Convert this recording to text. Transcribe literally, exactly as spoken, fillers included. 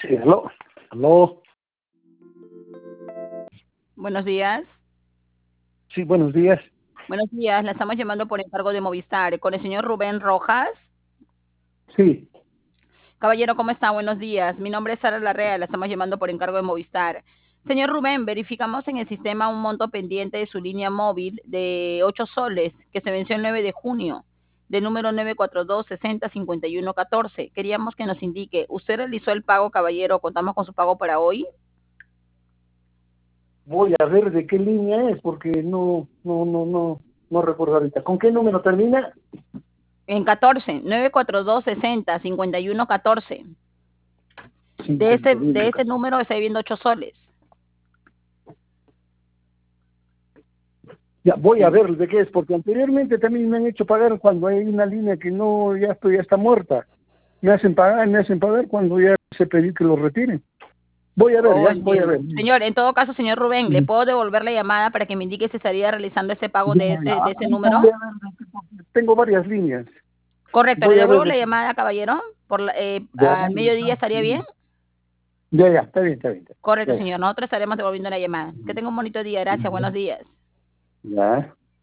Sí, aló, aló. Buenos días. Sí, buenos días. Buenos días, la estamos llamando por encargo de Movistar. ¿Con el señor Rubén Rojas? Sí, Caballero, ¿cómo está? Buenos días. Mi nombre es Sara Larrea, la estamos llamando por encargo de Movistar. Señor Rubén, verificamos en el sistema un monto pendiente de su línea móvil de ocho soles que se venció el nueve de junio, de número nueve cuatro dos sesenta cincuenta y uno catorce. Queríamos que nos indique, ¿usted realizó el pago, caballero? ¿Contamos con su pago para hoy? voy a ver de qué línea es porque no, no, no, no, no recuerdo ahorita. ¿Con qué número termina? En catorce, nueve cuatro dos sesenta cincuenta y uno catorce. De ese, cincuenta y uno. de ese número está viendo ocho soles. Ya, voy a Sí. ver de qué es, porque anteriormente también me han hecho pagar cuando hay una línea que no, ya estoy, ya está muerta. Me hacen pagar, me hacen pagar cuando ya se pedí que lo retiren. Voy a ver, Oh, ya, voy a entiendo. ver. Señor, en todo caso, señor Rubén, ¿le Mm. puedo devolver la llamada para que me indique si estaría realizando ese pago Ya, de ese, de ese ahorita número? voy a ver de qué, porque tengo varias líneas. Correcto, le Voy a ver devuelvo de la qué. llamada, caballero. Por la- eh, Ya, al mediodía estaría bien. ya, ya, está bien, está bien. Correcto, Ya, ya. señor. Nosotros estaremos devolviendo la llamada. Que tenga un bonito día. Gracias. Buenos días. Ya.